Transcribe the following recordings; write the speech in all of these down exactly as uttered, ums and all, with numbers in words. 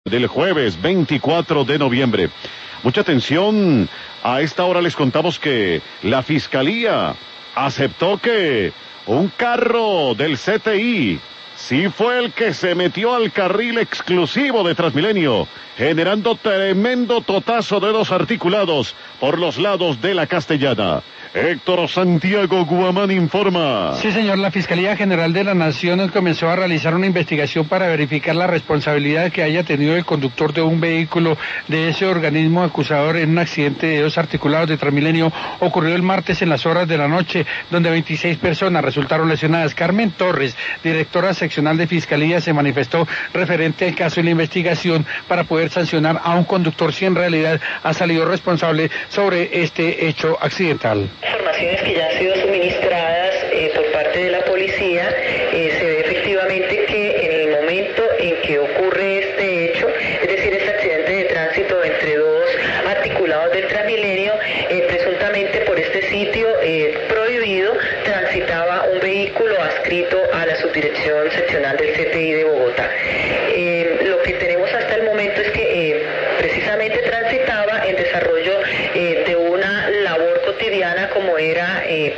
Del jueves veinticuatro de noviembre. Mucha atención, a esta hora les contamos que la Fiscalía aceptó que un carro del C T I sí fue el que se metió al carril exclusivo de Transmilenio, generando tremendo totazo de dos articulados por los lados de la Castellana. Héctor Santiago Guamán informa. Sí, señor, la Fiscalía General de la Nación comenzó a realizar una investigación para verificar la responsabilidad que haya tenido el conductor de un vehículo de ese organismo acusador en un accidente de dos articulados de Transmilenio ocurrió el martes en las horas de la noche, donde veintiséis personas resultaron lesionadas. Carmen Torres, directora seccional de Fiscalía, se manifestó referente al caso y la investigación para poder sancionar a un conductor si en realidad ha salido responsable sobre este hecho accidental. Informaciones que ya han sido suministradas eh, por parte de la policía, eh, se ve efectivamente que en el momento en que ocurre este hecho, es decir, este accidente de tránsito entre dos articulados del Transmilenio, eh, presuntamente por este sitio eh, prohibido, transitaba un vehículo adscrito a la subdirección seccional del C T I de Bogotá. Eh, lo que tenemos hasta el momento es que eh, precisamente transitaba en desarrollo eh, de una labor cotidiana como era eh,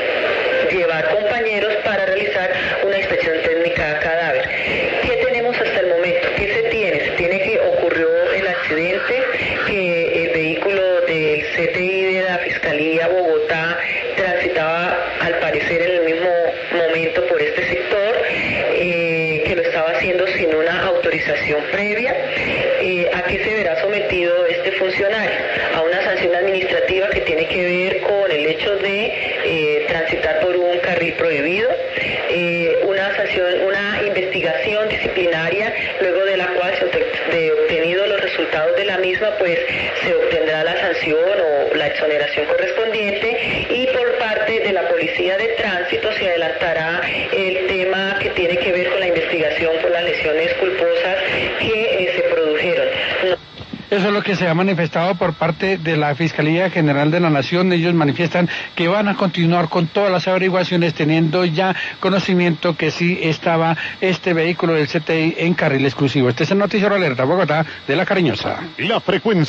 llevar compañeros para realizar una inspección técnica a cadáver. ¿Qué tenemos hasta el momento? ¿Qué se tiene? Se tiene que ocurrió el accidente, que el vehículo del C T I de la Fiscalía Bogotá transitaba al parecer en el mismo momento por este sector, eh, que lo estaba haciendo sin una autorización previa. Eh, ¿A qué se verá sometido este funcionario? A una sanción administrativa que tiene que ver con el hecho de eh, transitar por un carril prohibido, eh, una sanción, una investigación disciplinaria, luego de la cual, se de obtenido los resultados de la misma, pues se obtendrá la sanción o la exoneración correspondiente, y por parte de la Policía de Tránsito se adelantará el tema que tiene que ver con la investigación por las lesiones culposas que eh, se produjeron. No. Eso es lo que se ha manifestado por parte de la Fiscalía General de la Nación. Ellos manifiestan que van a continuar con todas las averiguaciones, teniendo ya conocimiento que sí estaba este vehículo del C T I en carril exclusivo. Este es el Noticiero Alerta Bogotá de La Cariñosa. La frecuencia.